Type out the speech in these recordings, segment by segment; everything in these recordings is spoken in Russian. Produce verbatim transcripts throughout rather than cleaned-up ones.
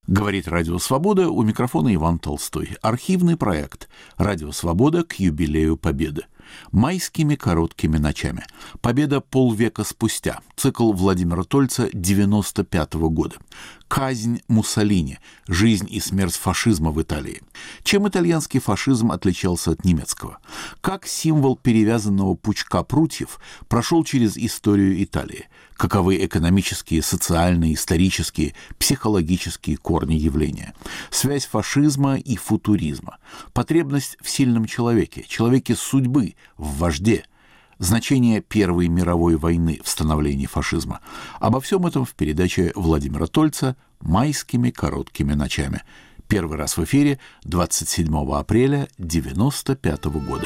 Говорит Радио Свобода, у микрофона Иван Толстой. Архивный проект «Радио Свобода» к юбилею Победы. Майскими короткими ночами. Победа полвека спустя. Цикл Владимира Тольца девяносто пятого года. Казнь Муссолини. Жизнь и смерть фашизма в Италии. Чем итальянский фашизм отличался от немецкого? Как символ перевязанного пучка прутьев прошел через историю Италии? Каковы экономические, социальные, исторические, психологические корни явления? Связь фашизма и футуризма. Потребность в сильном человеке, человеке судьбы, в вожде. Значение Первой мировой войны в становлении фашизма. Обо всем этом в передаче Владимира Тольца «Майскими короткими ночами». Первый раз в эфире двадцать седьмого апреля девяносто пятого года.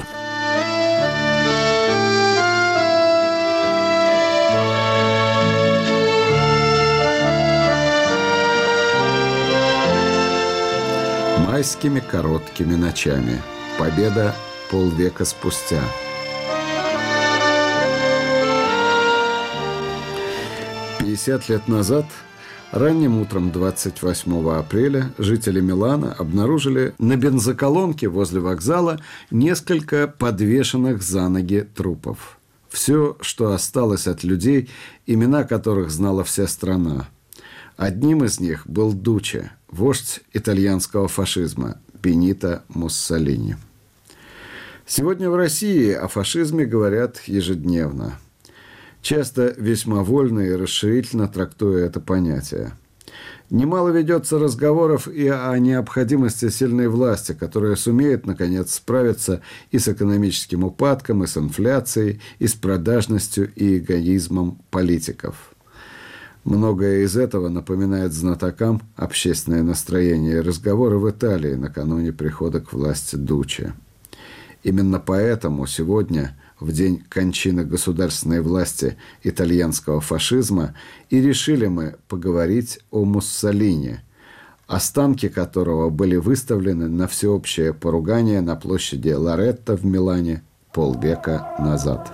Майскими короткими ночами. Победа полвека спустя. пятьдесят лет назад, ранним утром двадцать восьмого апреля, жители Милана обнаружили на бензоколонке возле вокзала несколько подвешенных за ноги трупов. Все, что осталось от людей, имена которых знала вся страна. Одним из них был Дучче, вождь итальянского фашизма Бенито Муссолини. Сегодня в России о фашизме говорят ежедневно. Часто весьма вольно и расширительно трактуя это понятие. Немало ведется разговоров и о необходимости сильной власти, которая сумеет, наконец, справиться и с экономическим упадком, и с инфляцией, и с продажностью и эгоизмом политиков. Многое из этого напоминает знатокам общественное настроение и разговоры в Италии накануне прихода к власти Дучче. Именно поэтому сегодня, в день кончины государственной власти итальянского фашизма, и решили мы поговорить о Муссолини, останки которого были выставлены на всеобщее поругание на площади Лоретто в Милане полвека назад.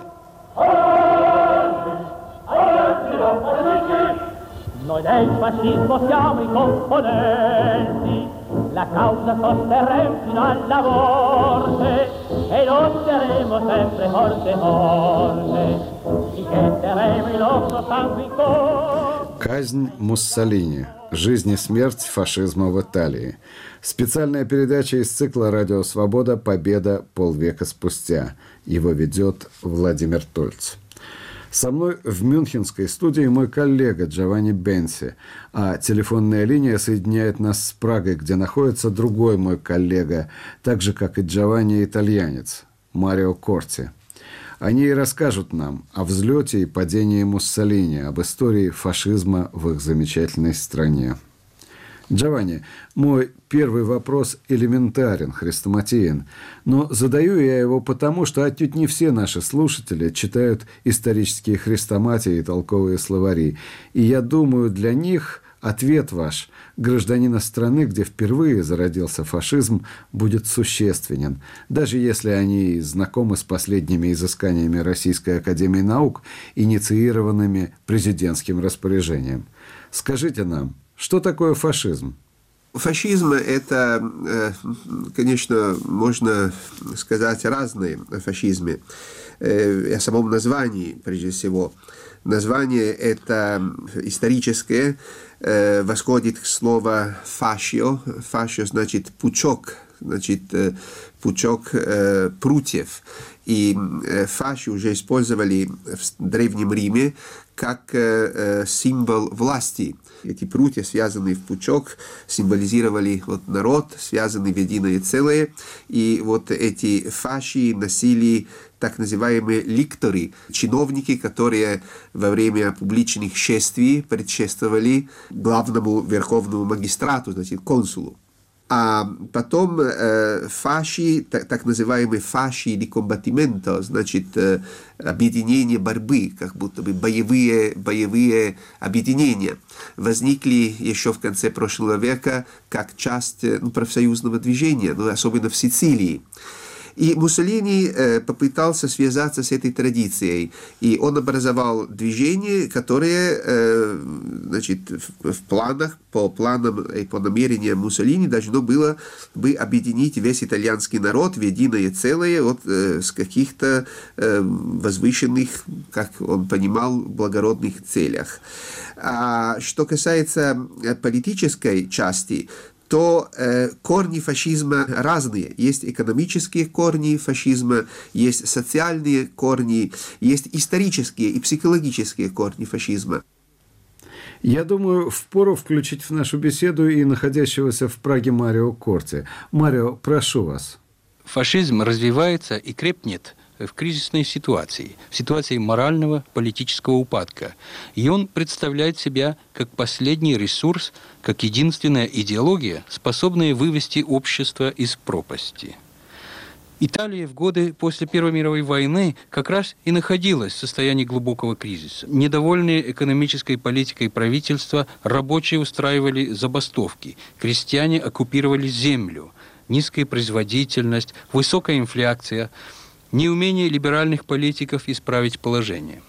Noi del fascismo siamo i componenti, la causa sosterremo fino alla morte e lotteremo sempre forte forte, e getteremo il nostro sangue in corte. Казнь Муссолини. Жизнь и смерть фашизма в Италии. Специальная передача из цикла «Радио Свобода. Победа полвека спустя». Его ведет Владимир Тольц. Со мной в мюнхенской студии мой коллега Джованни Бенси, а телефонная линия соединяет нас с Прагой, где находится другой мой коллега, так же, как и Джованни, итальянец, Марио Корти. Они и расскажут нам о взлете и падении Муссолини, об истории фашизма в их замечательной стране. Джованни, мой первый вопрос элементарен, хрестоматиен, но задаю я его потому, что отнюдь не все наши слушатели читают исторические хрестоматии и толковые словари, и я думаю, для них ответ ваш, гражданина страны, где впервые зародился фашизм, будет существенен, даже если они знакомы с последними изысканиями Российской академии наук, инициированными президентским распоряжением. Скажите нам, что такое фашизм? Фашизм – это, конечно, можно сказать разное о фашизме. О самом названии, прежде всего. Название это историческое, восходит к слову «фашио». «Фашио» значит «пучок», значит «пучок прутьев». И фаши уже использовали в Древнем Риме как символ власти. Эти прутья, связанные в пучок, символизировали вот народ, связанный в единое целое. И вот эти фаши носили так называемые ликторы, чиновники, которые во время публичных шествий предшествовали главному верховному магистрату, значит, консулу. А потом э, фаши, так, так называемые фаши di combattimento, значит, э, объединение борьбы, как будто бы боевые, боевые объединения, возникли еще в конце прошлого века как часть ну, профсоюзного движения, ну, особенно в Сицилии. И Муссолини попытался связаться с этой традицией, и он образовал движение, которое, значит, в планах, по планам и по намерениям Муссолини должно было бы объединить весь итальянский народ в единое целое вот, с каких-то возвышенных, как он понимал, благородных целях. А что касается политической части, то э, корни фашизма разные. Есть экономические корни фашизма, есть социальные корни, есть исторические и психологические корни фашизма. Я думаю, впору включить в нашу беседу и находящегося в Праге Марио Корти. Марио, прошу вас. Фашизм развивается и крепнет в кризисной ситуации, в ситуации морального, политического упадка. И он представляет себя как последний ресурс, как единственная идеология, способная вывести общество из пропасти. Италия в годы после Первой мировой войны как раз и находилась в состоянии глубокого кризиса. Недовольные экономической политикой правительства, рабочие устраивали забастовки, крестьяне оккупировали землю, низкая производительность, высокая инфляция, неумение либеральных политиков исправить положение.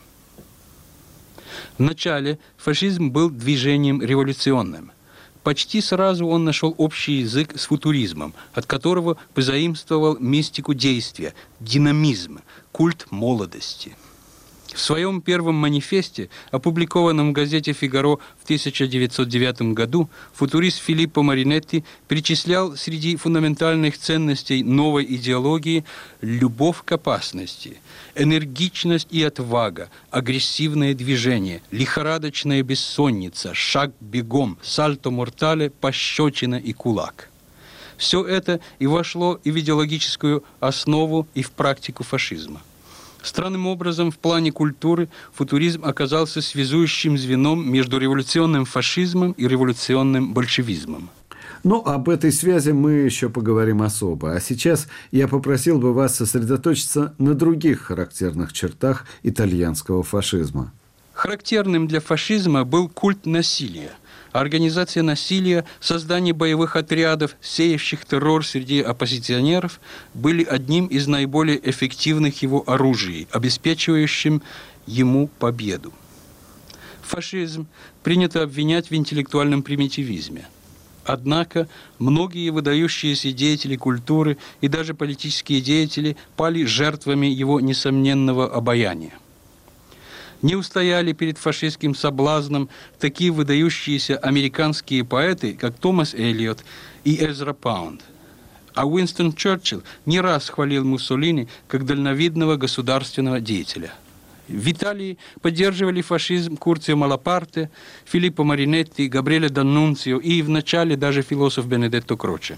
Вначале фашизм был движением революционным. Почти сразу он нашел общий язык с футуризмом, от которого позаимствовал мистику действия, динамизм, культ молодости. В своем первом манифесте, опубликованном в газете «Фигаро» в тысяча девятьсот девятом году, футурист Филиппо Маринетти перечислял среди фундаментальных ценностей новой идеологии любовь к опасности, энергичность и отвага, агрессивное движение, лихорадочная бессонница, шаг бегом, сальто мортале, пощечина и кулак. Все это и вошло и в идеологическую основу, и в практику фашизма. Странным образом, в плане культуры футуризм оказался связующим звеном между революционным фашизмом и революционным большевизмом. Ну, об этой связи мы еще поговорим особо. А сейчас я попросил бы вас сосредоточиться на других характерных чертах итальянского фашизма. Характерным для фашизма был культ насилия. Организация насилия, создание боевых отрядов, сеявших террор среди оппозиционеров, были одним из наиболее эффективных его оружий, обеспечивающим ему победу. Фашизм принято обвинять в интеллектуальном примитивизме. Однако многие выдающиеся деятели культуры и даже политические деятели пали жертвами его несомненного обаяния. Не устояли перед фашистским соблазном такие выдающиеся американские поэты, как Томас Эллиот и Эзра Паунд. А Уинстон Черчилль не раз хвалил Муссолини как дальновидного государственного деятеля. В Италии поддерживали фашизм Курцио Малапарте, Филиппо Маринетти, Габриэле Даннунцио и в начале даже философ Бенедетто Кроче.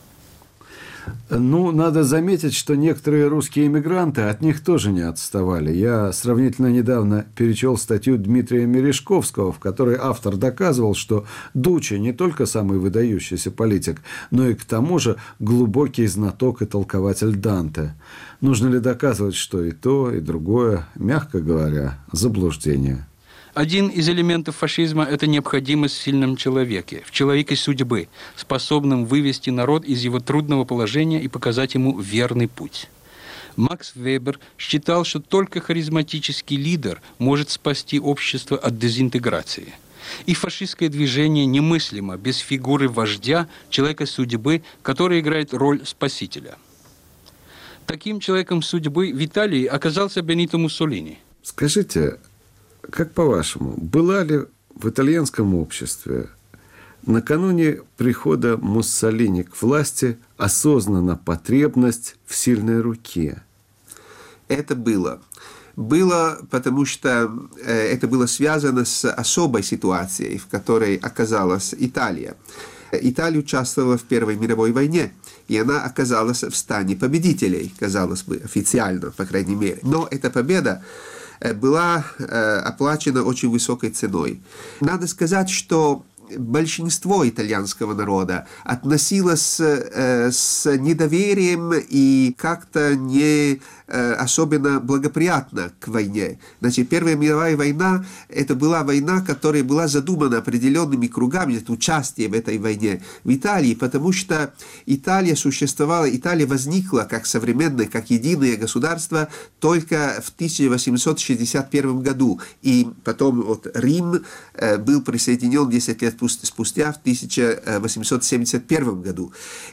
Ну, надо заметить, что некоторые русские эмигранты от них тоже не отставали. Я сравнительно недавно перечел статью Дмитрия Мережковского, в которой автор доказывал, что Дуччи не только самый выдающийся политик, но и к тому же глубокий знаток и толкователь Данте. Нужно ли доказывать, что и то, и другое, мягко говоря, заблуждение? Один из элементов фашизма – это необходимость в сильном человеке, в человеке судьбы, способном вывести народ из его трудного положения и показать ему верный путь. Макс Вебер считал, что только харизматический лидер может спасти общество от дезинтеграции. И фашистское движение немыслимо без фигуры вождя, человека судьбы, который играет роль спасителя. Таким человеком судьбы в Италии оказался Бенито Муссолини. Скажите, как по-вашему, была ли в итальянском обществе накануне прихода Муссолини к власти осознана потребность в сильной руке? Это было. Было, потому что это было связано с особой ситуацией, в которой оказалась Италия. Италия участвовала в Первой мировой войне, и она оказалась в стане победителей, казалось бы, официально, по крайней мере. Но эта победа была оплачена очень высокой ценой. Надо сказать, что большинство итальянского народа относилось э, с недоверием и как-то не э, особенно благоприятно к войне. Значит, Первая мировая война – это была война, которая была задумана определенными кругами, это участие в этой войне в Италии, потому что Италия существовала, Италия возникла как современное, как единое государство только в тысяча восемьсот шестьдесят первом году. И потом вот, Рим э, был присоединен десять лет спустя, в тысяча восемьсот семьдесят первом году.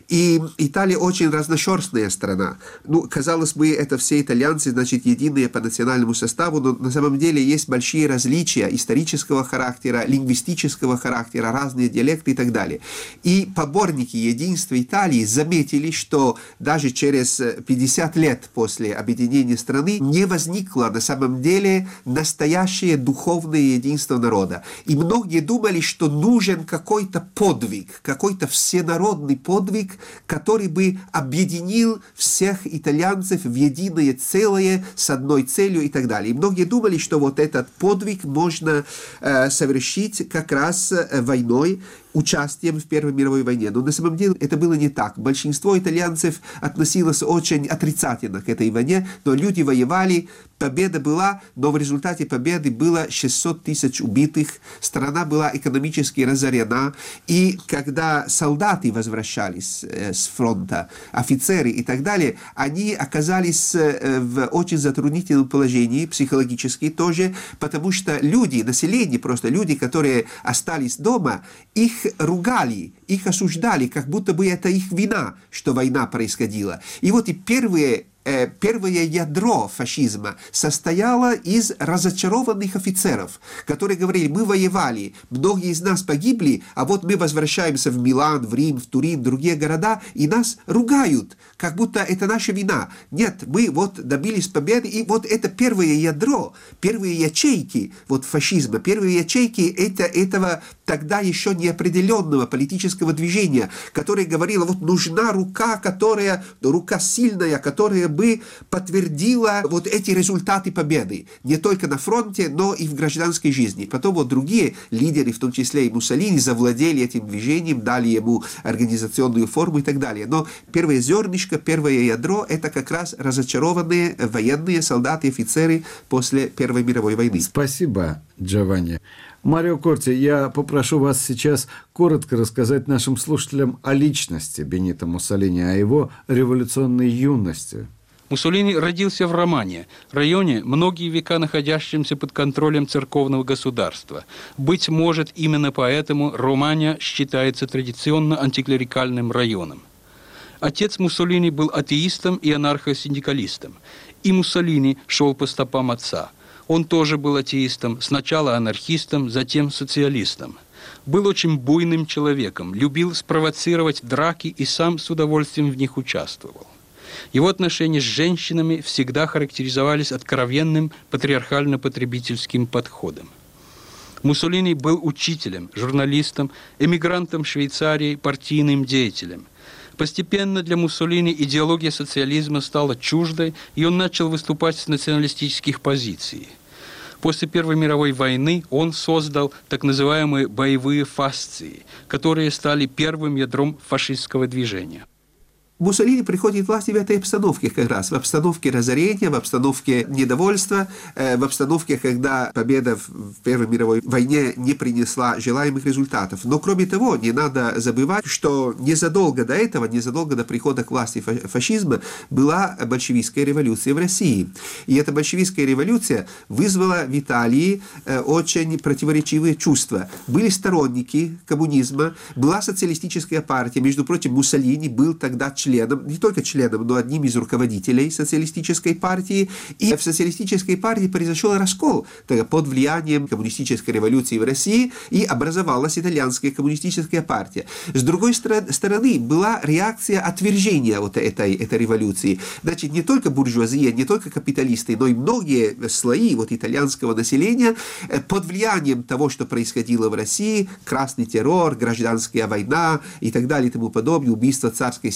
И Италия очень разношерстная страна. Ну, казалось бы, это все итальянцы, значит, единые по национальному составу, но на самом деле есть большие различия исторического характера, лингвистического характера, разные диалекты и так далее. И поборники единства Италии заметили, что даже через пятьдесят лет после объединения страны не возникло на самом деле настоящее духовное единство народа. И многие думали, что нужен какой-то подвиг, какой-то всенародный подвиг, который бы объединил всех итальянцев в единое целое с одной целью и так далее. И многие думали, что вот этот подвиг можно э, совершить как раз э, войной, участием в Первой мировой войне. Но на самом деле это было не так. Большинство итальянцев относилось очень отрицательно к этой войне, но люди воевали, победа была, но в результате победы было шестьсот тысяч убитых, страна была экономически разорена, и когда солдаты возвращались э, с фронта, офицеры и так далее, они оказались э, в очень затруднительном положении, психологически тоже, потому что люди, население просто, люди, которые остались дома, их ругали, их осуждали, как будто бы это их вина, что война происходила. И вот и первые Первое ядро фашизма состояло из разочарованных офицеров, которые говорили: мы воевали, многие из нас погибли, а вот мы возвращаемся в Милан, в Рим, в Турин, в другие города, и нас ругают, как будто это наша вина. Нет, мы вот добились победы, и вот это первое ядро, первые ячейки вот фашизма, первые ячейки это, этого тогда еще неопределенного политического движения, которое говорило: вот нужна рука, которая, рука сильная, которая бы подтвердила вот эти результаты победы. Не только на фронте, но и в гражданской жизни. Потом вот другие лидеры, в том числе и Муссолини, завладели этим движением, дали ему организационную форму и так далее. Но первое зернышко, первое ядро – это как раз разочарованные военные солдаты, офицеры после Первой мировой войны. Спасибо, Джованни. Марио Корти, я попрошу вас сейчас коротко рассказать нашим слушателям о личности Бенито Муссолини, о его революционной юности. Муссолини родился в Романе, районе, многие века находящемся под контролем церковного государства. Быть может, именно поэтому Романья считается традиционно антиклерикальным районом. Отец Муссолини был атеистом и анархосиндикалистом, и Муссолини шел по стопам отца. Он тоже был атеистом, сначала анархистом, затем социалистом. Был очень буйным человеком, любил спровоцировать драки и сам с удовольствием в них участвовал. Его отношения с женщинами всегда характеризовались откровенным патриархально-потребительским подходом. Муссолини был учителем, журналистом, эмигрантом в Швейцарии, партийным деятелем. Постепенно для Муссолини идеология социализма стала чуждой, и он начал выступать с националистических позиций. После Первой мировой войны он создал так называемые боевые фасции, которые стали первым ядром фашистского движения. Муссолини приходит к власти в этой обстановке как раз, в обстановке разорения, в обстановке недовольства, э, в обстановке, когда победа в Первой мировой войне не принесла желаемых результатов. Но кроме того, не надо забывать, что незадолго до этого, незадолго до прихода к власти фашизма была большевистская революция в России. И эта большевистская революция вызвала в Италии э, очень противоречивые чувства. Были сторонники коммунизма, была социалистическая партия, между прочим, Муссолини был тогда членом членом, не только членом, но одним из руководителей социалистической партии. И в социалистической партии произошел раскол под влиянием коммунистической революции в России, и образовалась итальянская коммунистическая партия. С другой стороны, была реакция отвержения вот этой, этой революции. Значит, не только буржуазия, не только капиталисты, но и многие слои вот итальянского населения под влиянием того, что происходило в России, красный террор, гражданская война и так далее и тому подобное, убийство царской семьи и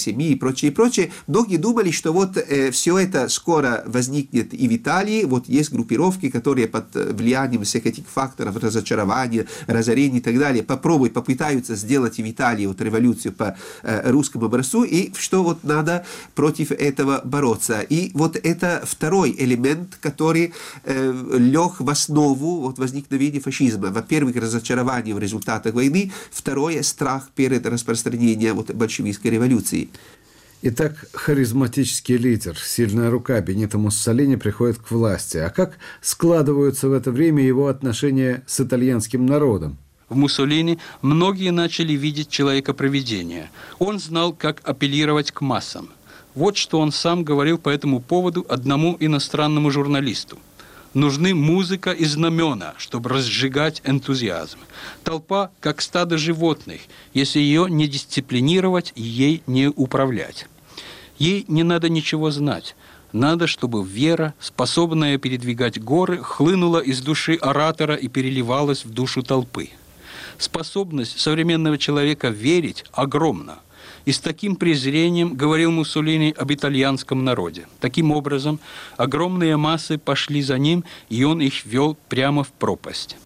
прочее, и прочее. Многие думали, что вот э, все это скоро возникнет и в Италии. Вот есть группировки, которые под влиянием всех этих факторов, разочарования, разорений и так далее, попробуют, попытаются сделать и в Италии вот революцию по э, русскому образцу, и что вот надо против этого бороться. И вот это второй элемент, который э, лег в основу вот, возникновения фашизма. Во-первых, разочарование в результатах войны. Второе, страх перед распространением вот, большевистской революции. Итак, харизматический лидер, сильная рука Бенито Муссолини приходит к власти. А как складываются в это время его отношения с итальянским народом? В Муссолини многие начали видеть человека-провидения. Он знал, как апеллировать к массам. Вот что он сам говорил по этому поводу одному иностранному журналисту. Нужны музыка и знамена, чтобы разжигать энтузиазм. Толпа, как стадо животных, если ее не дисциплинировать и ей не управлять. Ей не надо ничего знать. Надо, чтобы вера, способная передвигать горы, хлынула из души оратора и переливалась в душу толпы. Способность современного человека верить огромна. И с таким презрением говорил Муссолини об итальянском народе. Таким образом, огромные массы пошли за ним, и он их вел прямо в пропасть.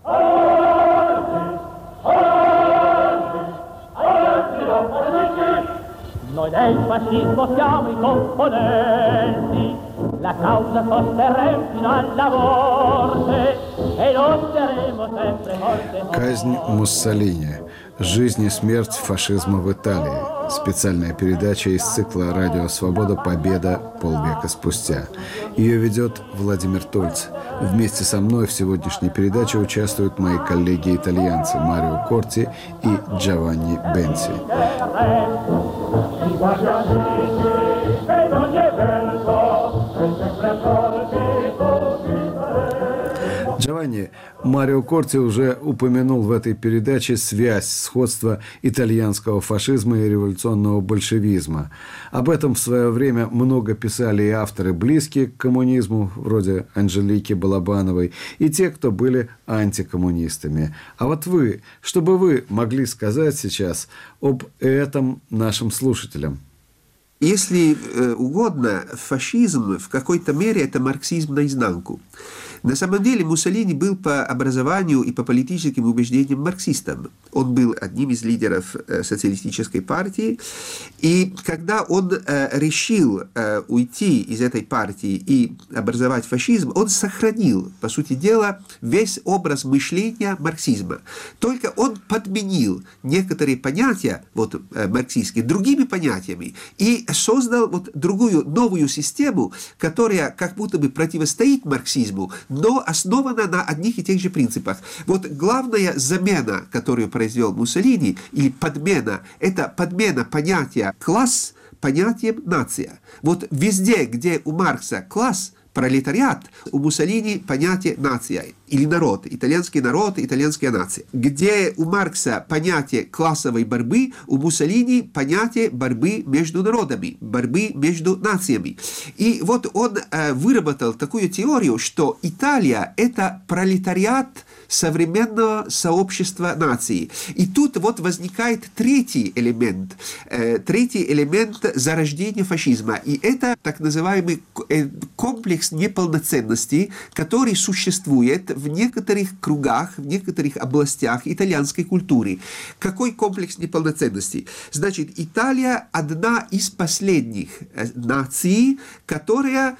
Казнь Муссолини. Жизнь и смерть фашизма в Италии. Специальная передача из цикла «Радио Свобода. Победа. Полвека спустя». Ее ведет Владимир Тольц. Вместе со мной в сегодняшней передаче участвуют мои коллеги-итальянцы Марио Корти и Джованни Бенси. Джованни, Марио Корти уже упомянул в этой передаче связь, сходство итальянского фашизма и революционного большевизма. Об этом в свое время много писали и авторы, близкие к коммунизму, вроде Анжелики Балабановой, и те, кто были антикоммунистами. А вот вы, что бы вы могли сказать сейчас об этом нашим слушателям? Если э, угодно, фашизм в какой-то мере это марксизм наизнанку. На самом деле Муссолини был по образованию и по политическим убеждениям марксистом. Он был одним из лидеров э, социалистической партии. И когда он э, решил э, уйти из этой партии и образовать фашизм, он сохранил, по сути дела, весь образ мышления марксизма. Только он подменил некоторые понятия вот, э, марксистские другими понятиями и создал вот другую, новую систему, которая как будто бы противостоит марксизму, но основана на одних и тех же принципах. Вот главная замена, которую произвел Муссолини, или подмена, это подмена понятия «класс» понятием «нация». Вот везде, где у Маркса класс, пролетариат, у Муссолини понятие «нация» или народ, итальянский народ, итальянская нация. Где у Маркса понятие классовой борьбы, у Муссолини понятие борьбы между народами, борьбы между нациями. И вот он э, выработал такую теорию, что Италия – это пролетариат современного сообщества наций. И тут вот возникает третий элемент, э, третий элемент зарождения фашизма. И это так называемый комплекс неполноценности, который существует в некоторых кругах, в некоторых областях итальянской культуры. Какой комплекс неполноценности? Значит, Италия одна из последних наций, которая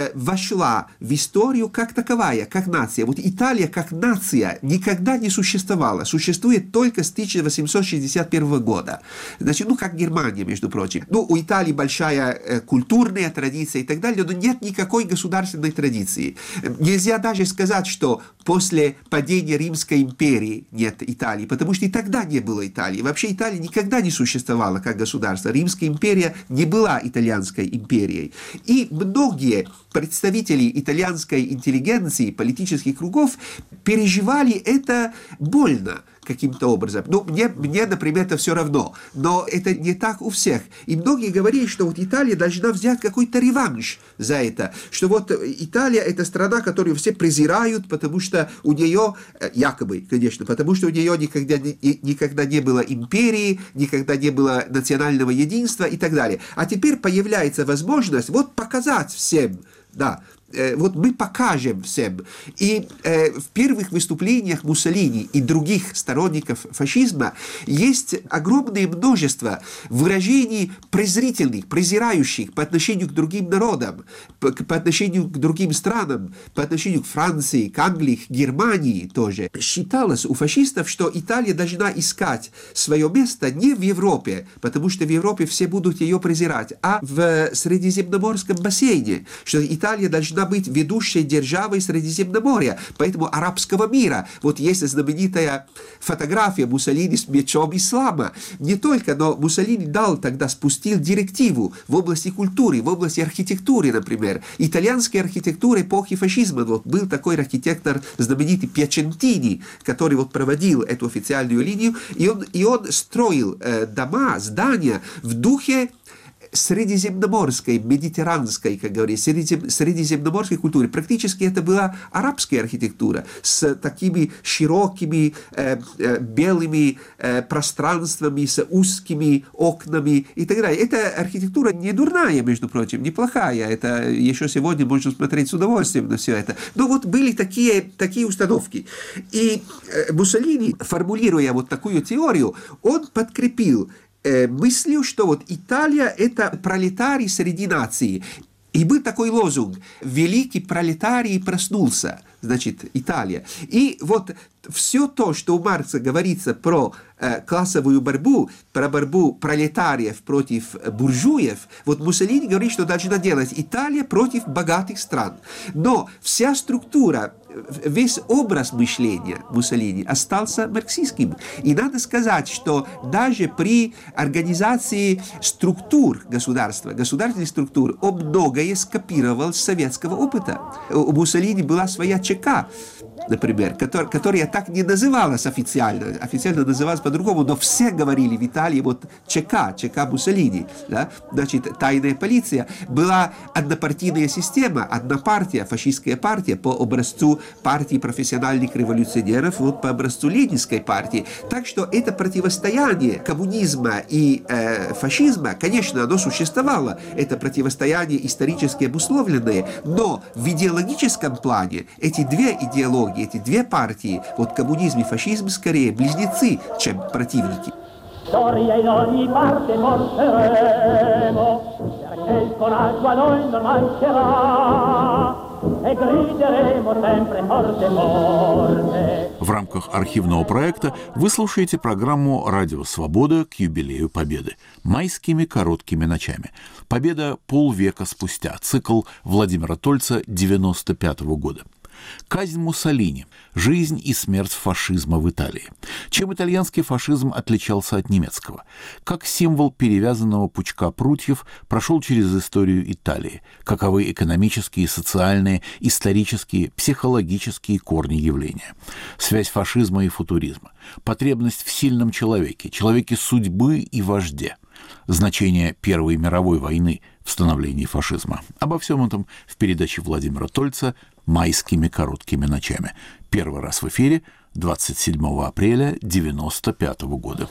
вошла в историю как таковая, как нация. Вот Италия как нация никогда не существовала. Существует только с тысяча восемьсот шестьдесят первого года. Значит, ну, как Германия, между прочим. Ну, у Италии большая э, культурная традиция и так далее, но нет никакой государственной традиции. Нельзя даже сказать, что после падения Римской империи нет Италии, потому что и тогда не было Италии. Вообще Италия никогда не существовала как государство. Римская империя не была итальянской империей. И многие представители итальянской интеллигенции, политических кругов переживали это больно, каким-то образом. Ну, мне, мне, например, это все равно. Но это не так у всех. И многие говорили, что вот Италия должна взять какой-то реванш за это. Что вот Италия – это страна, которую все презирают, потому что у нее, якобы, конечно, потому что у нее никогда не, никогда не было империи, никогда не было национального единства и так далее. А теперь появляется возможность вот показать всем, да, вот мы покажем всем. И э, в первых выступлениях Муссолини и других сторонников фашизма есть огромное множество выражений презрительных, презирающих по отношению к другим народам, по, по отношению к другим странам, по отношению к Франции, к Англии, к Германии тоже. Считалось у фашистов, что Италия должна искать свое место не в Европе, потому что в Европе все будут ее презирать, а в Средиземноморском бассейне, что Италия должна быть ведущей державой Средиземноморья, поэтому арабского мира. Вот есть знаменитая фотография Муссолини с мечом ислама. Не только, но Муссолини дал тогда, спустил директиву в области культуры, в области архитектуры, например. Итальянской архитектуры эпохи фашизма. Вот был такой архитектор знаменитый Пьячентини, который вот проводил эту официальную линию, и он, и он строил э, дома, здания в духе средиземноморской, медитеранской, как говорится, средизем, средиземноморской культуры. Практически это была арабская архитектура с такими широкими э, э, белыми э, пространствами, с узкими окнами и так далее. Эта архитектура не дурная, между прочим, неплохая. Это еще сегодня можно смотреть с удовольствием на все это. Но вот были такие, такие установки. И э, Муссолини, формулируя вот такую теорию, он подкрепил мыслью, что вот Италия – это пролетарий среди наций. И был такой лозунг «Великий пролетарий проснулся», значит, Италия. И вот все то, что у Маркса говорится про э, классовую борьбу, про борьбу пролетариев против буржуев, вот Муссолини говорит, что должна делать Италия против богатых стран. Но вся структура, весь образ мышления Муссолини остался марксистским. И надо сказать, что даже при организации структур государства, государственных структур, он многое скопировал с советского опыта. У Муссолини была своя ЧК, например, который, которая так не называлась официально, официально называлась по-другому, но все говорили в Италии вот ЧК, ЧК Муссолини, да? Значит, тайная полиция, была однопартийная система, одна партия, фашистская партия по образцу партии профессиональных революционеров, вот по образцу ленинской партии. Так что это противостояние коммунизма и э, фашизма, конечно, оно существовало, это противостояние исторически обусловленное, но в идеологическом плане эти две идеологии, эти две партии, вот коммунизм и фашизм, скорее близнецы, чем противники. Storia in ogni parte porteremo, perché il coraggio a noi non mancherà, e grideremo sempre forte forte. В рамках архивного проекта вы слушаете программу «Радио Свобода» к юбилею Победы. Майскими короткими ночами. Победа полвека спустя. Цикл Владимира Тольца девяносто пятого года. Казнь Муссолини. Жизнь и смерть фашизма в Италии. Чем итальянский фашизм отличался от немецкого? Как символ перевязанного пучка прутьев прошел через историю Италии? Каковы экономические, социальные, исторические, психологические корни явления? Связь фашизма и футуризма. Потребность в сильном человеке, человеке судьбы и вожде. Значение Первой мировой войны в становлении фашизма. Обо всем этом в передаче Владимира Тольца «Майскими короткими ночами». Первый раз в эфире двадцать седьмого апреля девяносто пятого года.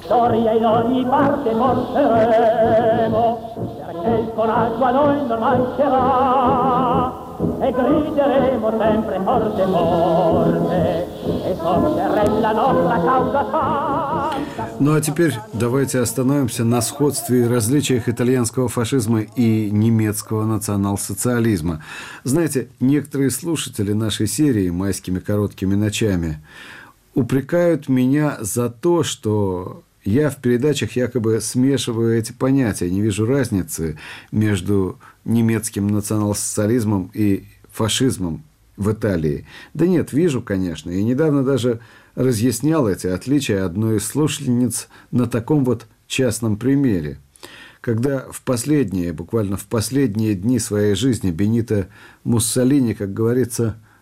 E grideremo sempre forte forte e sosterremo nostra causa santa. Ну а теперь давайте остановимся на сходстве и различиях итальянского фашизма и немецкого национал-социализма. Знаете, некоторые слушатели нашей серии «Майскими короткими ночами» упрекают меня за то, что я в передачах якобы смешиваю эти понятия, не вижу разницы между немецким национал-социализмом и фашизмом в Италии. Да нет, вижу, конечно. И недавно даже разъяснял эти отличия одной из слушательниц на таком вот частном примере. Когда в последние, буквально в последние дни своей жизни Бенито Муссолини, как говорится,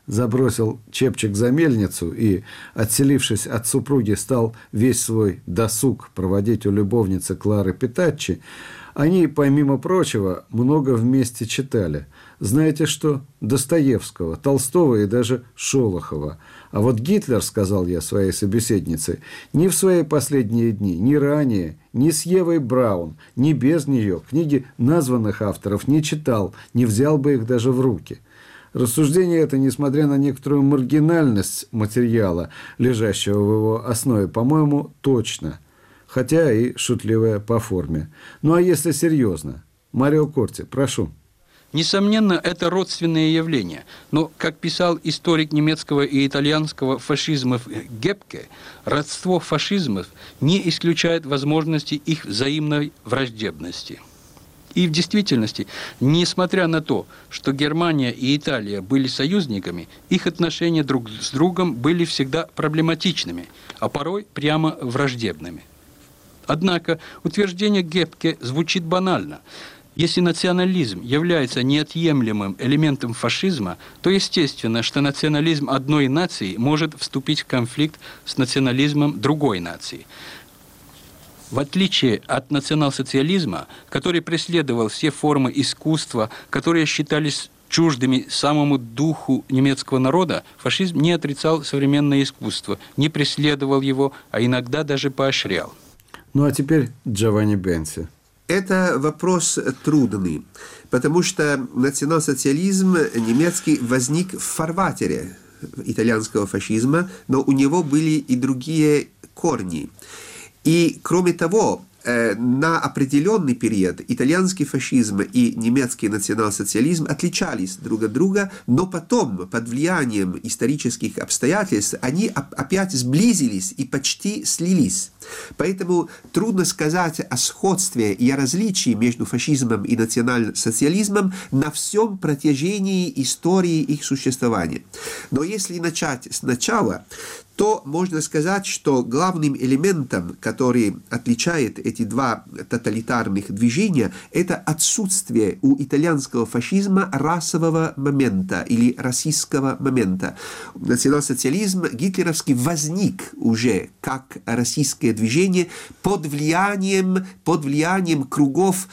забросил чепчик за мельницу и, отселившись от супруги, стал весь свой досуг проводить у любовницы Клары Питаччи, они, помимо прочего, много вместе читали. Знаете что? Достоевского, Толстого и даже Шолохова. А вот Гитлер, сказал я своей собеседнице, ни в свои последние дни, ни ранее, ни с Евой Браун, ни без нее книги названных авторов не читал, не взял бы их даже в руки. Рассуждение это, несмотря на некоторую маргинальность материала, лежащего в его основе, по-моему, точно, хотя и шутливое по форме. Ну а если серьезно? Марио Корти, прошу. Несомненно, это родственные явления, но, как писал историк немецкого и итальянского фашизмов Гепке, родство фашизмов не исключает возможности их взаимной враждебности. И в действительности, несмотря на то, что Германия и Италия были союзниками, их отношения друг с другом были всегда проблематичными, а порой прямо враждебными. Однако утверждение Гепке звучит банально. Если национализм является неотъемлемым элементом фашизма, то естественно, что национализм одной нации может вступить в конфликт с национализмом другой нации. В отличие от национал-социализма, который преследовал все формы искусства, которые считались чуждыми самому духу немецкого народа, фашизм не отрицал современное искусство, не преследовал его, а иногда даже поощрял. Ну а теперь Джованни Бенси. Это вопрос трудный, потому что национал-социализм немецкий возник в фарватере итальянского фашизма, но у него были и другие корни. И, кроме того, на определенный период итальянский фашизм и немецкий национал-социализм отличались друг от друга, но потом, под влиянием исторических обстоятельств, они опять сблизились и почти слились. Поэтому трудно сказать о сходстве и о различии между фашизмом и национал-социализмом на всем протяжении истории их существования. Но если начать сначала, то можно сказать, что главным элементом, который отличает эти два тоталитарных движения, это отсутствие у итальянского фашизма расового момента или расистского момента. Национал-социализм гитлеровский возник уже как российское движение под влиянием, под влиянием кругов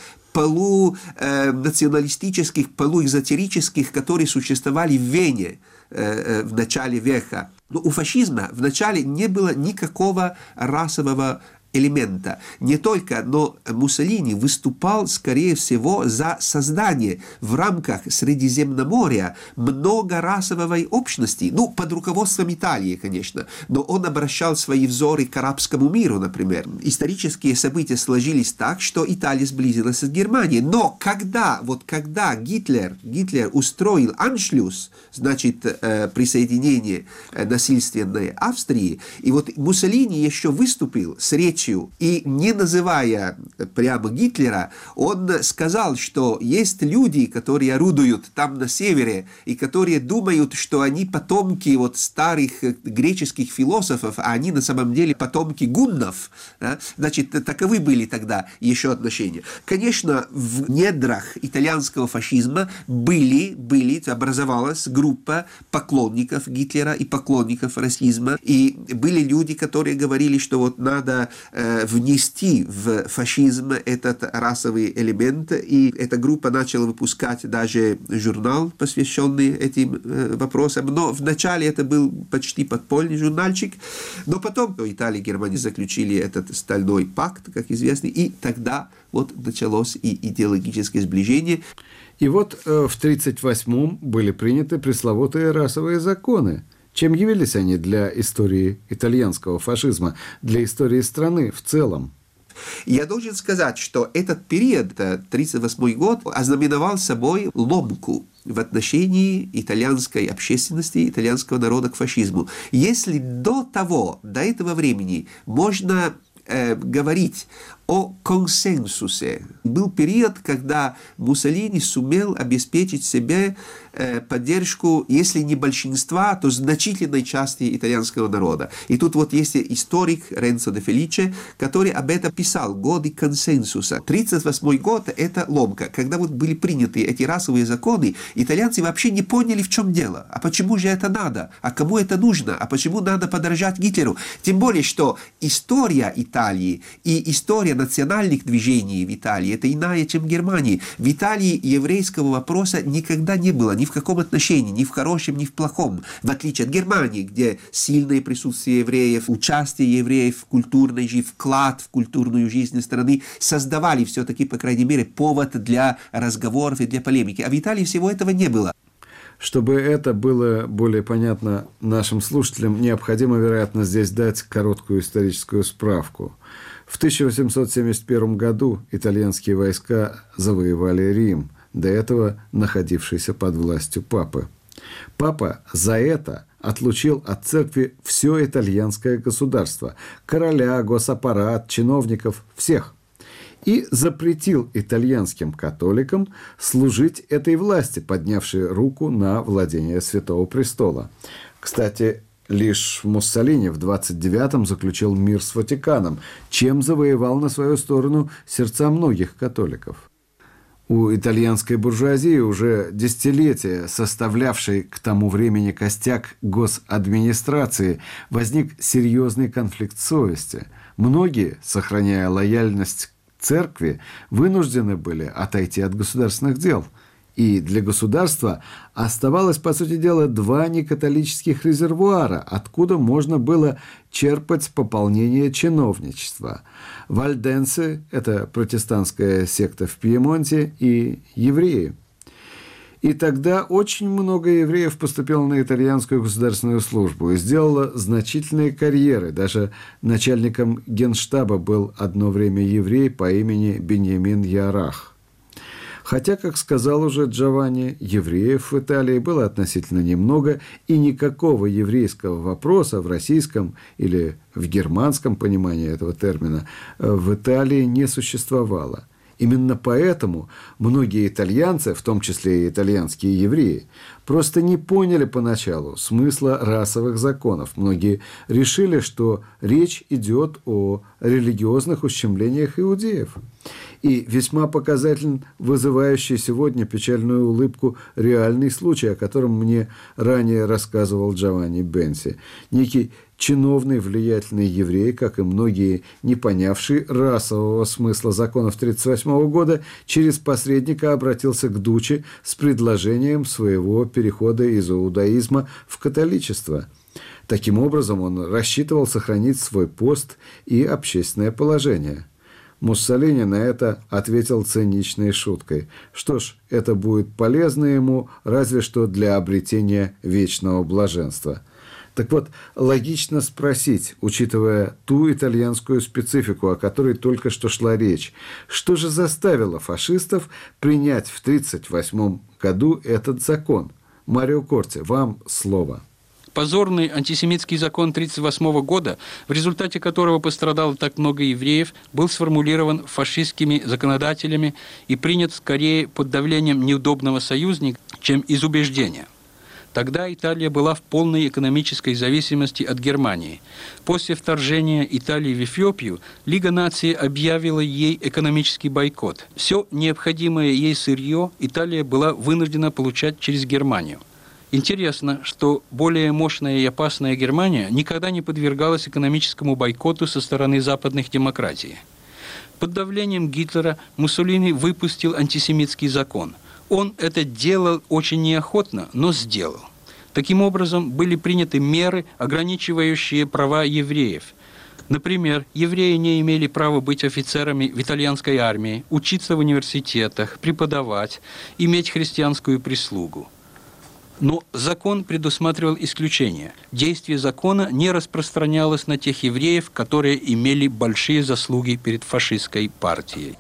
полунационалистических, полуэзотерических, которые существовали в Вене э, в начале века. Но у фашизма вначале не было никакого расового элемента. Не только, но Муссолини выступал, скорее всего, за создание в рамках Средиземноморья многорасовой общности, ну, под руководством Италии, конечно, но он обращал свои взоры к арабскому миру, например. Исторические события сложились так, что Италия сблизилась с Германией, но когда, вот когда Гитлер, Гитлер устроил аншлюс, значит, э, присоединение э, насильственной Австрии, и вот Муссолини еще выступил с речью, и не называя прямо Гитлера, он сказал, что есть люди, которые орудуют там на севере, и которые думают, что они потомки вот старых греческих философов, а они на самом деле потомки гуннов. Да? Значит, таковы были тогда еще отношения. Конечно, в недрах итальянского фашизма были, были, образовалась группа поклонников Гитлера и поклонников расизма, и были люди, которые говорили, что вот надо внести в фашизм этот расовый элемент, и эта группа начала выпускать даже журнал, посвященный этим вопросам, но вначале это был почти подпольный журнальчик, но потом Италия и Германия заключили этот стальной пакт, как известно, и тогда вот началось и идеологическое сближение. И вот в тридцать восьмом были приняты пресловутые расовые законы. Чем явились они для истории итальянского фашизма, для истории страны в целом? Я должен сказать, что этот период, тридцать восьмой год, ознаменовал собой ломку в отношении итальянской общественности, итальянского народа к фашизму. Если до того, до этого времени можно э, говорить о консенсусе. Был период, когда Муссолини сумел обеспечить себе э, поддержку, если не большинства, то значительной части итальянского народа. И тут вот есть историк Ренцо де Феличе, который об этом писал, годы консенсуса. тридцать восьмой год – это ломка. Когда вот были приняты эти расовые законы, итальянцы вообще не поняли, в чем дело. А почему же это надо? А кому это нужно? А почему надо подражать Гитлеру? Тем более, что история Италии и история национальных движений в Италии – это иная, чем в Германии. В Италии еврейского вопроса никогда не было, ни в каком отношении, ни в хорошем, ни в плохом. В отличие от Германии, где сильное присутствие евреев, участие евреев в культурной жизни, вклад в культурную жизнь страны создавали все-таки, по крайней мере, повод для разговоров и для полемики. А в Италии всего этого не было. Чтобы это было более понятно нашим слушателям, необходимо, вероятно, здесь дать короткую историческую справку. В тысяча восемьсот семьдесят первом году итальянские войска завоевали Рим, до этого находившийся под властью папы. Папа за это отлучил от церкви все итальянское государство – короля, госаппарат, чиновников, всех. И запретил итальянским католикам служить этой власти, поднявшей руку на владение Святого Престола. Кстати, лишь Муссолини в двадцать девятом заключил мир с Ватиканом, чем завоевал на свою сторону сердца многих католиков. У итальянской буржуазии, уже десятилетия составлявшей к тому времени костяк госадминистрации, возник серьезный конфликт совести. Многие, сохраняя лояльность церкви, вынуждены были отойти от государственных дел. И для государства оставалось, по сути дела, два некатолических резервуара, откуда можно было черпать пополнение чиновничества. Вальденцы – это протестантская секта в Пьемонте, и евреи. И тогда очень много евреев поступило на итальянскую государственную службу и сделало значительные карьеры. Даже начальником генштаба был одно время еврей по имени Беньямин Ярах. Хотя, как сказал уже Джованни, евреев в Италии было относительно немного, и никакого еврейского вопроса в российском или в германском понимании этого термина в Италии не существовало. Именно поэтому многие итальянцы, в том числе и итальянские евреи, просто не поняли поначалу смысла расовых законов. Многие решили, что речь идет о религиозных ущемлениях иудеев. И весьма показателен вызывающий сегодня печальную улыбку реальный случай, о котором мне ранее рассказывал Джованни Бенси. Некий чиновный влиятельный еврей, как и многие не понявшие расового смысла законов тысяча девятьсот тридцать восьмого года, через посредника обратился к Дуччи с предложением своего перехода из иудаизма в католичество. Таким образом, он рассчитывал сохранить свой пост и общественное положение. Муссолини на это ответил циничной шуткой. Что ж, это будет полезно ему, разве что для обретения вечного блаженства. Так вот, логично спросить, учитывая ту итальянскую специфику, о которой только что шла речь, что же заставило фашистов принять в тысяча девятьсот тридцать восьмом году этот закон? Марио Корти, вам слово. Позорный антисемитский закон тысяча девятьсот тридцать восьмого года, в результате которого пострадало так много евреев, был сформулирован фашистскими законодателями и принят скорее под давлением неудобного союзника, чем из убеждения. Тогда Италия была в полной экономической зависимости от Германии. После вторжения Италии в Эфиопию Лига наций объявила ей экономический бойкот. Все необходимое ей сырье Италия была вынуждена получать через Германию. Интересно, что более мощная и опасная Германия никогда не подвергалась экономическому бойкоту со стороны западных демократий. Под давлением Гитлера Муссолини выпустил антисемитский закон. Он это делал очень неохотно, но сделал. Таким образом, были приняты меры, ограничивающие права евреев. Например, евреи не имели права быть офицерами в итальянской армии, учиться в университетах, преподавать, иметь христианскую прислугу. Но закон предусматривал исключение. Действие закона не распространялось на тех евреев, которые имели большие заслуги перед фашистской партией.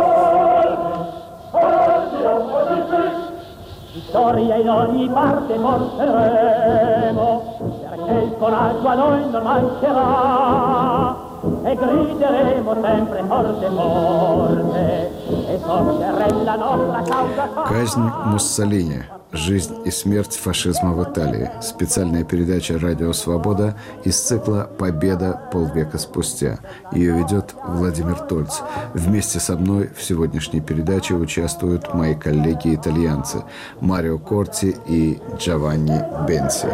Storia in ogni parte porteremo, perché il coraggio a noi non mancherà. e grideremo sempre forte forte e sofferrem la nostra causa. Казнь Муссолини. Жизнь и смерть фашизма в Италии. Специальная передача «Радио Свобода» из цикла «Победа полвека спустя». Ее ведет Владимир Тольц. Вместе со мной в сегодняшней передаче участвуют мои коллеги-итальянцы Марио Корти и Джованни Бенси.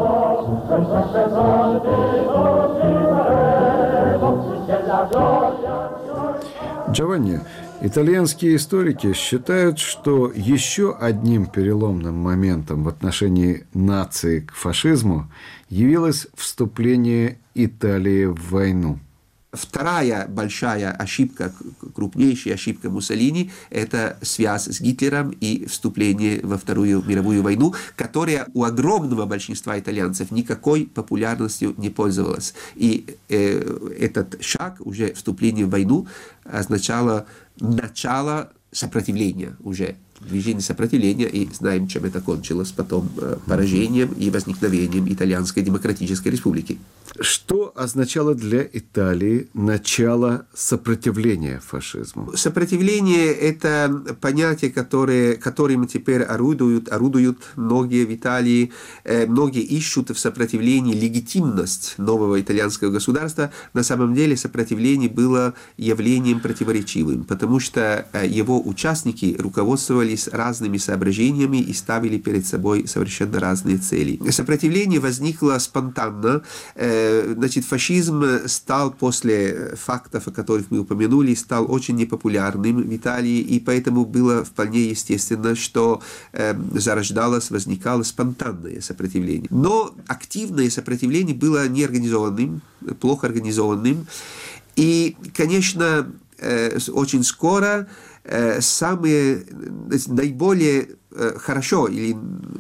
Джованни, итальянские историки считают, что еще одним переломным моментом в отношении нации к фашизму явилось вступление Италии в войну. Вторая большая ошибка, крупнейшая ошибка Муссолини – это связь с Гитлером и вступление во Вторую мировую войну, которая у огромного большинства итальянцев никакой популярностью не пользовалась. И э, этот шаг, уже вступление в войну, означало начало сопротивления уже. Движение сопротивления, и знаем, чем это кончилось потом поражением и возникновением Итальянской Демократической Республики. Что означало для Италии начало сопротивления фашизму? Сопротивление – это понятие, которое, которым теперь орудуют, орудуют многие в Италии. Многие ищут в сопротивлении легитимность нового итальянского государства. На самом деле сопротивление было явлением противоречивым, потому что его участники руководствовались разными соображениями и ставили перед собой совершенно разные цели. Сопротивление возникло спонтанно. Значит, фашизм стал после фактов, о которых мы упомянули, стал очень непопулярным в Италии, и поэтому было вполне естественно, что зарождалось, возникало спонтанное сопротивление. Но активное сопротивление было неорганизованным, плохо организованным, и, конечно, очень скоро самые наиболее хорошо или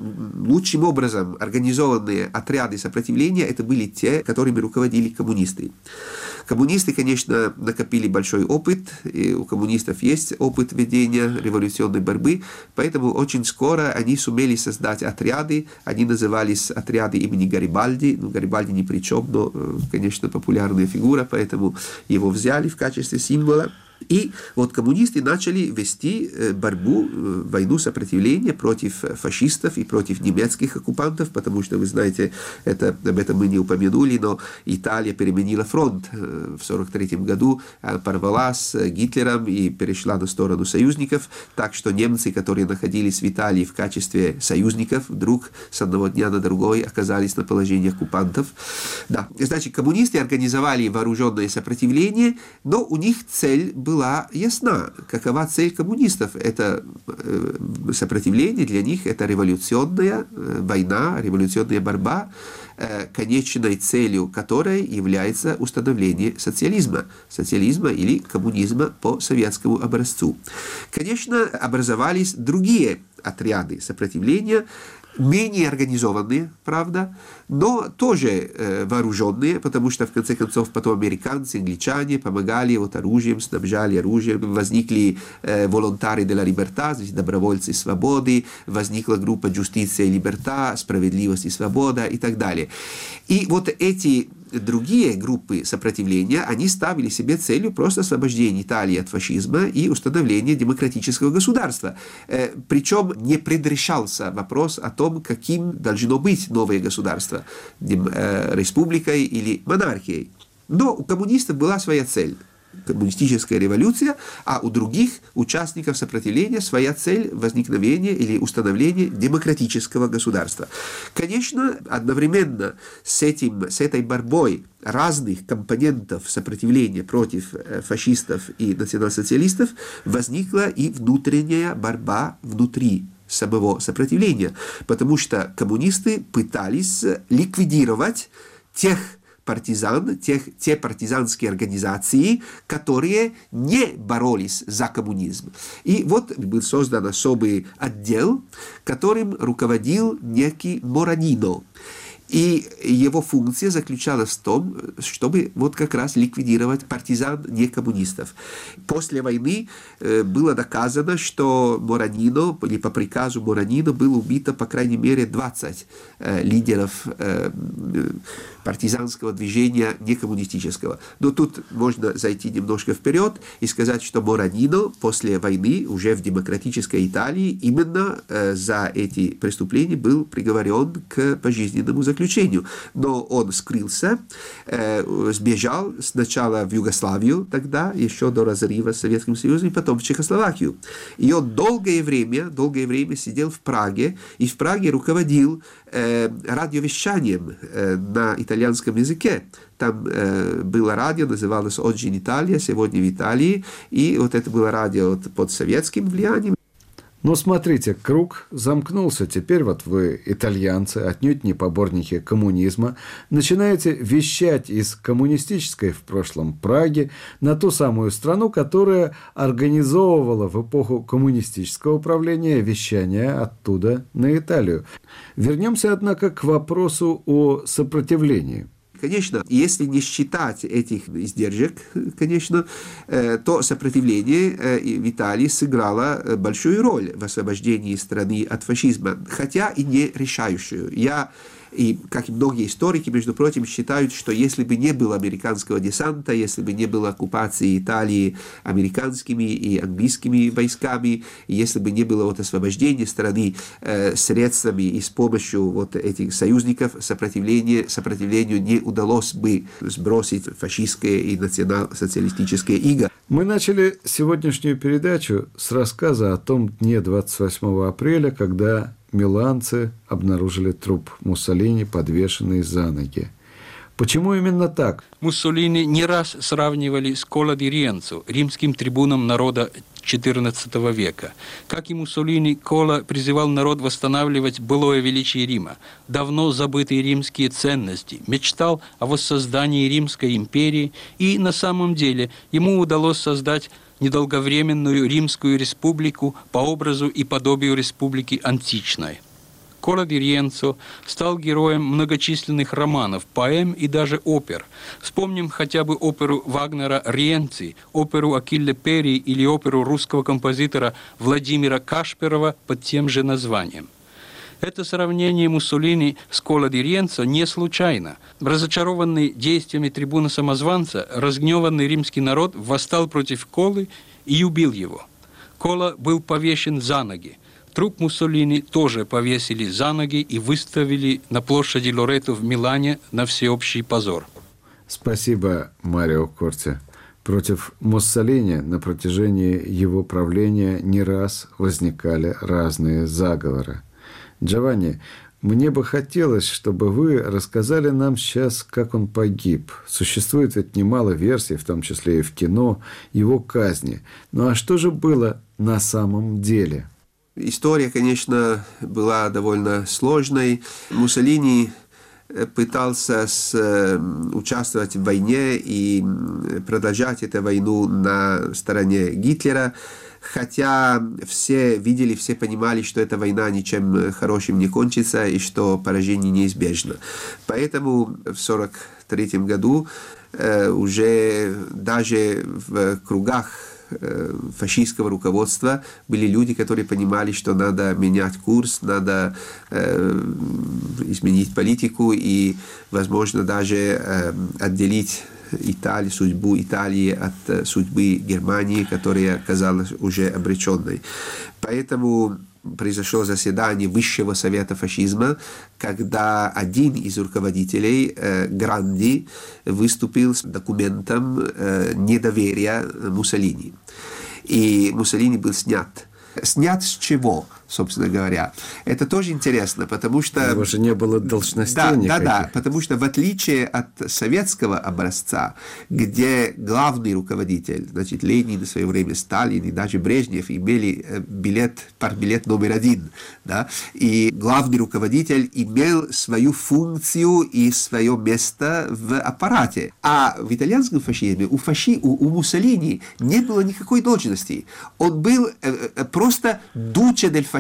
лучшим образом организованные отряды сопротивления это были те, которыми руководили коммунисты. Коммунисты, конечно, накопили большой опыт, и у коммунистов есть опыт ведения революционной борьбы, поэтому очень скоро они сумели создать отряды, они назывались отряды имени Гарибальди, ну, Гарибальди ни при чем, но, конечно, популярная фигура, поэтому его взяли в качестве символа. И вот коммунисты начали вести борьбу, войну сопротивления против фашистов и против немецких оккупантов, потому что, вы знаете, это, об этом мы не упомянули, но Италия переменила фронт в сорок третьем году, порвала с Гитлером и перешла на сторону союзников, так что немцы, которые находились в Италии в качестве союзников, вдруг с одного дня на другой оказались на положении оккупантов. Да. Значит, коммунисты организовали вооруженное сопротивление, но у них цель была была ясна. Какова цель коммунистов? Это э, сопротивление для них, это революционная э, война, революционная борьба, э, конечной целью которой является установление социализма. Социализма или коммунизма по советскому образцу. Конечно, образовались другие отряды сопротивления, менее организованные, правда, но тоже э, вооруженные, потому что, в конце концов, потом американцы, англичане помогали вот оружием, снабжали оружием, возникли э, волонтари della libertà, добровольцы свободы, возникла группа Giustizia e Libertà, справедливость и свобода и так далее. И вот эти другие группы сопротивления, они ставили себе целью просто освобождение Италии от фашизма и установление демократического государства. Э, причем не предрешался вопрос о том, каким должно быть новое государство, дем, э, республикой или монархией. Но у коммунистов была своя цель. Коммунистическая революция, а у других участников сопротивления своя цель возникновения или установления демократического государства. Конечно, одновременно с, этим, с этой борьбой разных компонентов сопротивления против фашистов и национал-социалистов возникла и внутренняя борьба внутри самого сопротивления, потому что коммунисты пытались ликвидировать тех партизан, тех, те партизанские организации, которые не боролись за коммунизм. И вот был создан особый отдел, которым руководил некий Моранино. И его функция заключалась в том, чтобы вот как раз ликвидировать партизан некоммунистов. После войны э, было доказано, что Моранино, или по приказу Моранино, было убито по крайней мере двадцать э, лидеров э, партизанского движения некоммунистического. Но тут можно зайти немножко вперед и сказать, что Моранину после войны уже в демократической Италии именно э, за эти преступления был приговорен к пожизненному заключению. Но он скрылся, э, сбежал сначала в Югославию тогда, еще до разрыва с Советским Союзом, и потом в Чехословакию. И он долгое время, долгое время сидел в Праге, и в Праге руководил э, радиовещанием э, на итальянском языке. Там э, было радио, называлось «Oggi in Italia», «Сегодня в Италии», и вот это было радио под советским влиянием. Но смотрите, круг замкнулся. Теперь вот вы, итальянцы, отнюдь не поборники коммунизма, начинаете вещать из коммунистической в прошлом Праги на ту самую страну, которая организовывала в эпоху коммунистического управления вещание оттуда на Италию. Вернемся, однако, к вопросу о сопротивлении. Конечно, если не считать этих издержек, конечно, то сопротивление в Италии сыграло большую роль в освобождении страны от фашизма, хотя и не решающую. Я И, как и многие историки, между прочим, считают, что если бы не было американского десанта, если бы не было оккупации Италии американскими и английскими войсками, если бы не было вот освобождения страны э, средствами и с помощью вот этих союзников, сопротивление, сопротивлению не удалось бы сбросить фашистское и национал-социалистическое иго. Мы начали сегодняшнюю передачу с рассказа о том дне двадцать восьмого апреля, когда миланцы обнаружили труп Муссолини, подвешенный за ноги. Почему именно так? Муссолини не раз сравнивали с Кола ди Риенцо, римским трибуном народа четырнадцатого века. Как и Муссолини, Кола призывал народ восстанавливать былое величие Рима, давно забытые римские ценности, мечтал о воссоздании Римской империи, и на самом деле ему удалось создать недолговременную Римскую республику по образу и подобию республики античной. Кола ди Риенцо стал героем многочисленных романов, поэм и даже опер. Вспомним хотя бы оперу Вагнера «Риенци», оперу Акилле Пери или оперу русского композитора Владимира Кашперова под тем же названием. Это сравнение Муссолини с Кола ди Риенцо не случайно. Разочарованный действиями трибуна-самозванца, разгневанный римский народ восстал против Колы и убил его. Кола был повешен за ноги. Труп Муссолини тоже повесили за ноги и выставили на площади Лоретто в Милане на всеобщий позор. Спасибо, Марио Корти. Против Муссолини на протяжении его правления не раз возникали разные заговоры. Джованни, мне бы хотелось, чтобы вы рассказали нам сейчас, как он погиб. Существует ведь немало версий, в том числе и в кино, его казни. Ну а что же было на самом деле? История, конечно, была довольно сложной. Муссолини пытался с, участвовать в войне и продолжать эту войну на стороне Гитлера, хотя все видели, все понимали, что эта война ничем хорошим не кончится и что поражение неизбежно. Поэтому в тысяча девятьсот сорок третьем году э, уже даже в кругах фашистского руководства были люди, которые понимали, что надо менять курс, надо э, изменить политику и, возможно, даже э, отделить Италию, судьбу Италии от судьбы Германии, которая оказалась уже обреченной. Поэтому произошло заседание Высшего совета фашизма, когда один из руководителей, э, Гранди, выступил с документом э, недоверия Муссолини. И Муссолини был снят. Снят с чего, собственно говоря? Это тоже интересно, потому что... Его же не было должностей да, никаких. Да, да, потому что в отличие от советского образца, где главный руководитель, значит, Ленин в свое время, Сталин и даже Брежнев имели билет, партбилет номер один, да, и главный руководитель имел свою функцию и свое место в аппарате. А в итальянском фашизме у, фаши, у, у Муссолини не было никакой должности. Он был э, просто дуче дель фашизма.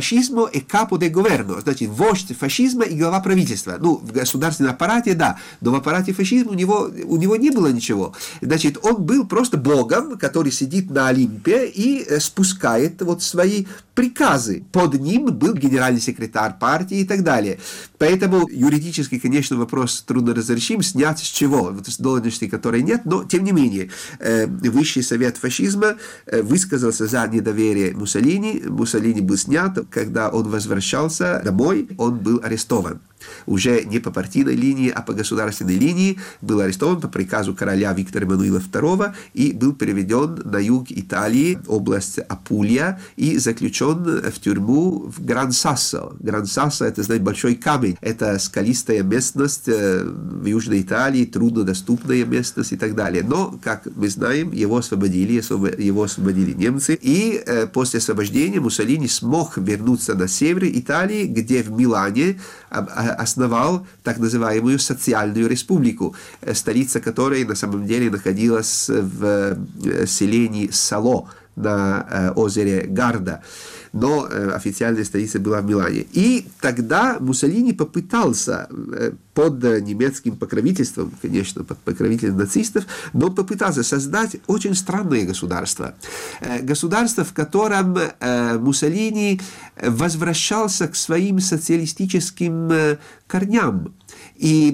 fascismo e capo del governo, значит, вождь фашизма и глава правительства. Ну, в государственном аппарате, да, но в аппарате фашизма у него, у него не было ничего. Значит, он был просто богом, который сидит на Олимпе и спускает вот свои приказы. Под ним был генеральный секретарь партии и так далее. Поэтому юридически, конечно, вопрос трудно разрешим, снять с чего? Вот с должности, которой нет, но тем не менее, Высший совет фашизма высказался за недоверие Муссолини. Муссолини был снят, когда он возвращался домой, он был арестован. Уже не по партийной линии, а по государственной линии был арестован по приказу короля Виктора Эммануила второго и был переведен на юг Италии, область Апулия, и заключен в тюрьму в Гран-Сассо. Гран-Сассо — это, знаете, большой камень. Это скалистая местность в Южной Италии, труднодоступная местность и так далее. Но, как мы знаем, его освободили, его освободили немцы. И после освобождения Муссолини смог вернуться на север Италии, где в Милане основал так называемую социальную республику, столица которой на самом деле находилась в селении Сало на озере Гарда. Но официальная столица была в Милане. И тогда Муссолини попытался под немецким покровительством, конечно, под покровительством нацистов, но попытался создать очень странное государство. Государство, в котором Муссолини возвращался к своим социалистическим корням. И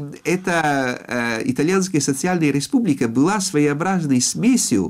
эта итальянская социальная республика была своеобразной смесью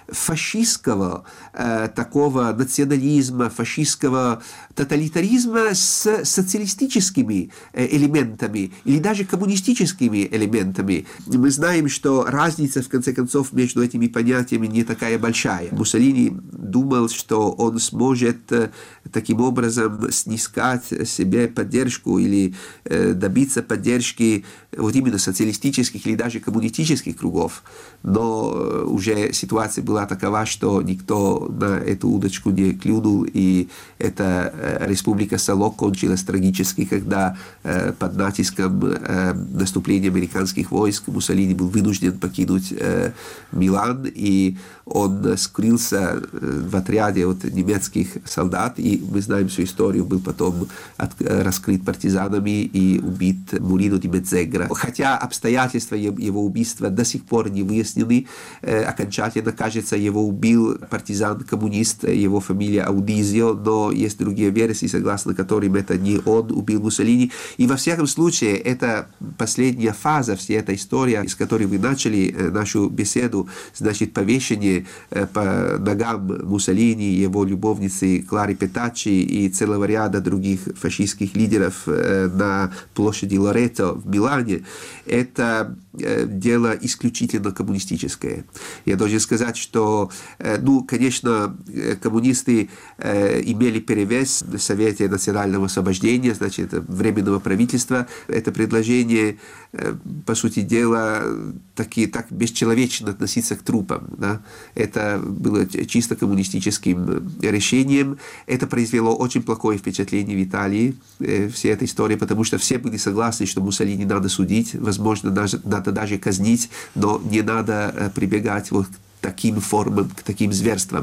фашистского э, такого национализма, фашистского тоталитаризма с социалистическими э, элементами или даже коммунистическими элементами. Мы знаем, что разница, в конце концов, между этими понятиями не такая большая. Муссолини думал, что он сможет э, таким образом снискать себе поддержку или э, добиться поддержки вот именно социалистических или даже коммунистических кругов. Но э, уже ситуация была такова, что никто на эту удочку не клюнул, и эта э, республика Сало кончилась трагически, когда э, под натиском э, наступления американских войск Муссолини был вынужден покинуть э, Милан, и он скрылся в отряде от немецких солдат, и мы знаем всю историю, был потом от, раскрыт партизанами и убит Мурино ди Меззегра. Хотя обстоятельства его убийства до сих пор не выяснены э, окончательно, кажется, его убил партизан-коммунист, его фамилия Аудизио, но есть другие версии, согласно которым это не он убил Муссолини. И во всяком случае, это последняя фаза, вся эта история, с которой вы начали нашу беседу, значит, повешение по ногам Муссолини, его любовницы Клары Петачи и целого ряда других фашистских лидеров на площади Лорето в Милане, это дело исключительно коммунистическое. Я должен сказать, что, ну, конечно, коммунисты имели перевес в Совете национального освобождения, значит, временного правительства. Это предложение, по сути дела, таки, так бесчеловечно относиться к трупам. Да? Это было чисто коммунистическим решением. Это произвело очень плохое впечатление в Италии, вся эта история, потому что все были согласны, что Муссолини надо судить, возможно, даже, надо даже казнить, но не надо прибегать вот к таким формам, к таким зверствам.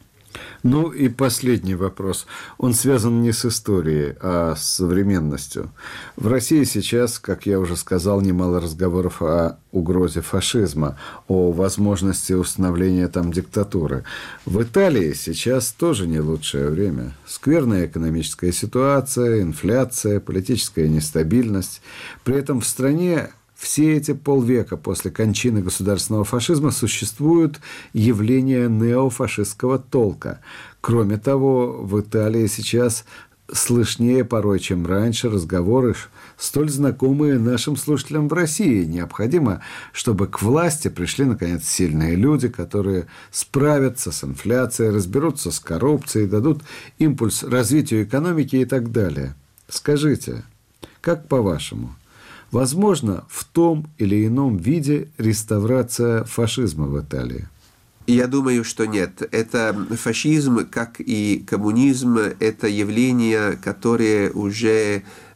Ну и последний вопрос. Он связан не с историей, а с современностью. В России сейчас, как я уже сказал, немало разговоров о угрозе фашизма, о возможности установления там диктатуры. В Италии сейчас тоже не лучшее время. Скверная экономическая ситуация, инфляция, политическая нестабильность. При этом в стране все эти полвека после кончины государственного фашизма существуют явления неофашистского толка. Кроме того, в Италии сейчас слышнее порой, чем раньше, разговоры, столь знакомые нашим слушателям в России. Необходимо, чтобы к власти пришли, наконец, сильные люди, которые справятся с инфляцией, разберутся с коррупцией, дадут импульс развитию экономики и так далее. Скажите, как по-вашему, возможно в том или ином виде реставрация фашизма в Италии? Я думаю, что нет. Это фашизм, как и коммунизм, это явления, которые уже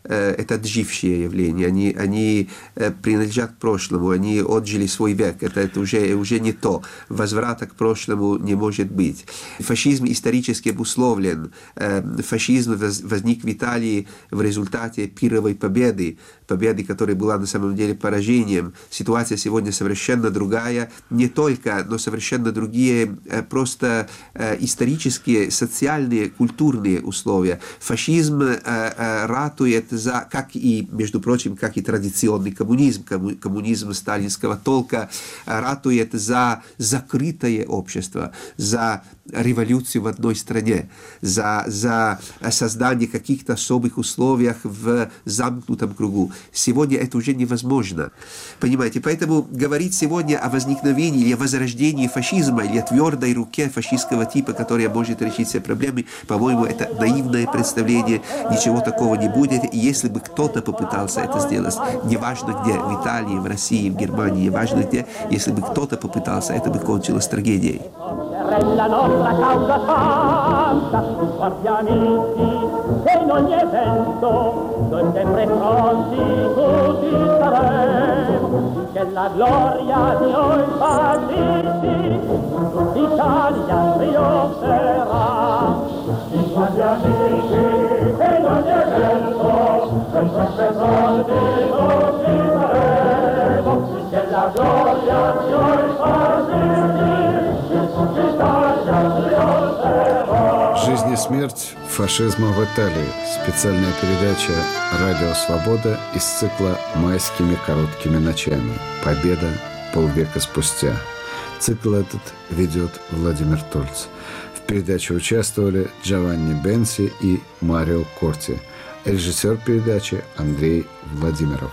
это отжившие явления, они, они принадлежат к прошлому, они отжили свой век, это, это уже, уже не то, возврата к прошлому не может быть. Фашизм исторически обусловлен, фашизм возник в Италии в результате пировой победы, победы, которая была на самом деле поражением. Ситуация сегодня совершенно другая, не только, но совершенно другие просто исторические, социальные, культурные условия. Фашизм ратует за, как и, между прочим, как и традиционный коммунизм, коммунизм сталинского толка, ратует за закрытое общество, за революцию в одной стране, за, за создание каких-то особых условий в замкнутом кругу. Сегодня это уже невозможно. Понимаете? Поэтому говорить сегодня о возникновении или о возрождении фашизма или о твердой руке фашистского типа, которая может решить все проблемы, по-моему, это наивное представление. Ничего такого не будет. И если бы кто-то попытался это сделать, неважно где, в Италии, в России, в Германии, неважно где, если бы кто-то попытался, это бы кончилось трагедией. La nostra causa santa, forti amici, che in ogni evento noi sempre pronti tutti saremo, che la gloria di noi fascisti tutta Italia trionferà. Forti amici, che in ogni evento noi sempre pronti tutti saremo, che la gloria di noi fascisti. «Жизнь и смерть фашизма в Италии». Специальная передача «Радио Свобода» из цикла «Майскими короткими ночами. Победа полвека спустя». Цикл этот ведет Владимир Тольц. В передаче участвовали Джованни Бенси и Марио Корти. Режиссер передачи Андрей Владимиров.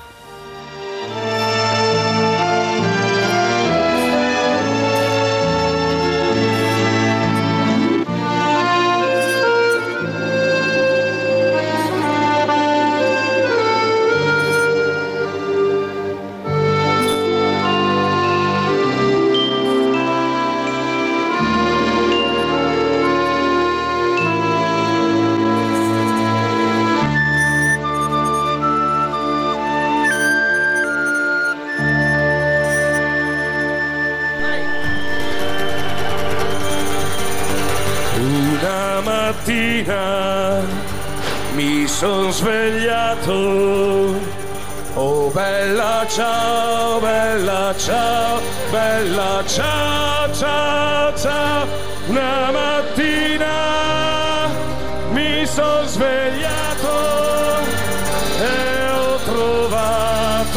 Mi son svegliato, oh bella ciao, bella ciao, bella ciao, ciao, ciao. Una mattina mi son svegliato e ho trovato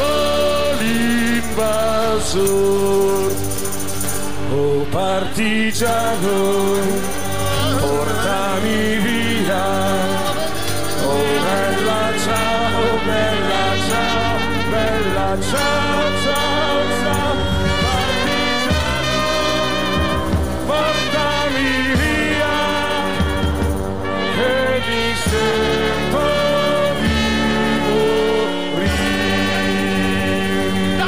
l'invasor. Oh partigiano, portami via. Oh bella ciao, bella ciao, bella ciao, ciao, ciao. Partigiano, portami via, che mi sento di morire.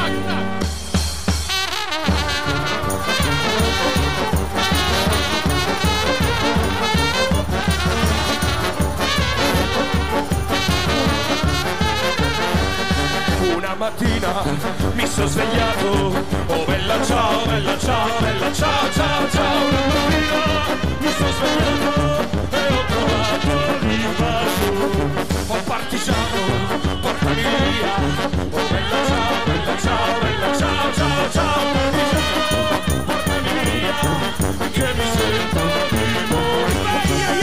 Una mattina mi sono svegliato, oh bella ciao, bella ciao, bella ciao, ciao, ciao. Una mattina mi sono svegliato e ho trovato l'invasore. Oh partigiano, portami via, oh bella ciao, bella ciao, bella ciao, ciao, ciao. Partigiano, portami via, che mi sento di morire.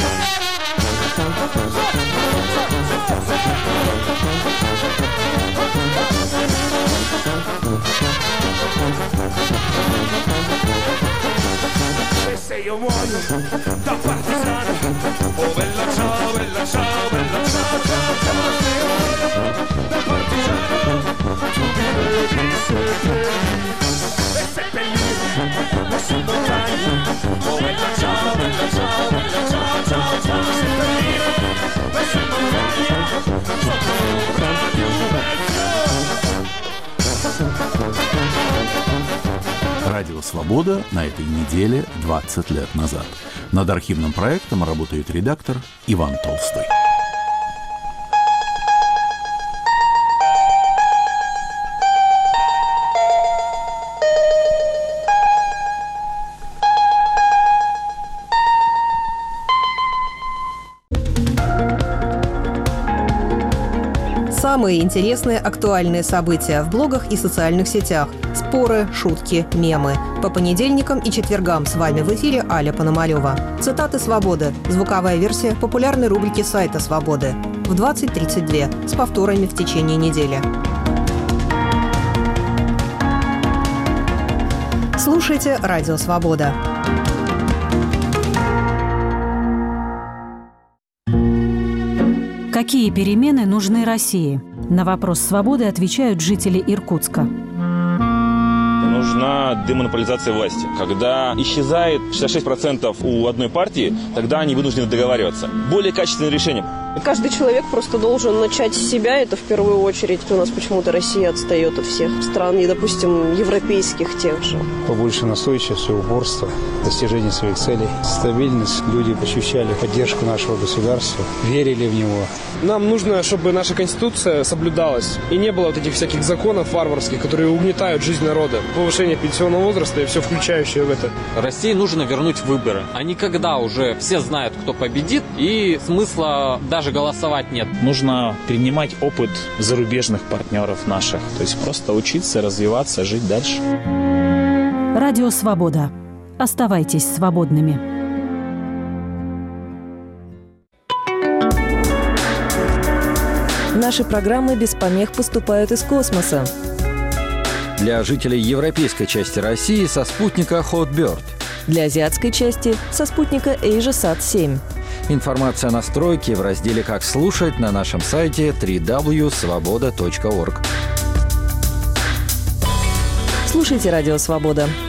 E se io muoio da partigiano, oh bella ciao, bella ciao, bella ciao, ciao, ciao. Se io muoio da partigiano, tu mi devi seppellire. E seppellire nessun montagna, oh bella ciao, bella ciao, bella ciao, ciao, ciao. Seppellire nessun montagna, sotto un radio mezzo. Радио «Свобода» на этой неделе двадцать лет назад. Над архивным проектом работает редактор Иван Толстой. Самые интересные актуальные события в блогах и социальных сетях. Споры, шутки, мемы. По понедельникам и четвергам с вами в эфире Аля Пономарёва. Цитаты «Свободы». Звуковая версия популярной рубрики сайта «Свободы». В двадцать тридцать два с повторами в течение недели. Слушайте «Радио Свобода». Какие перемены нужны России? На вопрос «Свободы» отвечают жители Иркутска. Нужна демонополизация власти. Когда исчезает шестьдесят шесть процентов у одной партии, тогда они вынуждены договариваться. Более качественное решение. Каждый человек просто должен начать с себя, это в первую очередь. У нас почему-то Россия отстает от всех стран, и, допустим, европейских тех же. Побольше настойчивости, упорства, достижения своих целей, стабильность. Люди ощущали поддержку нашего государства, верили в него. Нам нужно, чтобы наша Конституция соблюдалась, и не было вот этих всяких законов варварских, которые угнетают жизнь народа. Повышение пенсионного возраста и все включающее в это. России нужно вернуть выборы. А не когда уже все знают, кто победит, и смысла даже голосовать нет. Нужно перенимать опыт зарубежных партнеров наших. То есть просто учиться, развиваться, жить дальше. Радио «Свобода». Оставайтесь свободными. Наши программы без помех поступают из космоса. Для жителей европейской части России со спутника Hotbird. Для азиатской части со спутника AsiaSat семь. Информация о настройке в разделе «Как слушать» на нашем сайте дабл-ю дабл ю дабл ю точка свобода точка орг. Слушайте «Радио Свобода».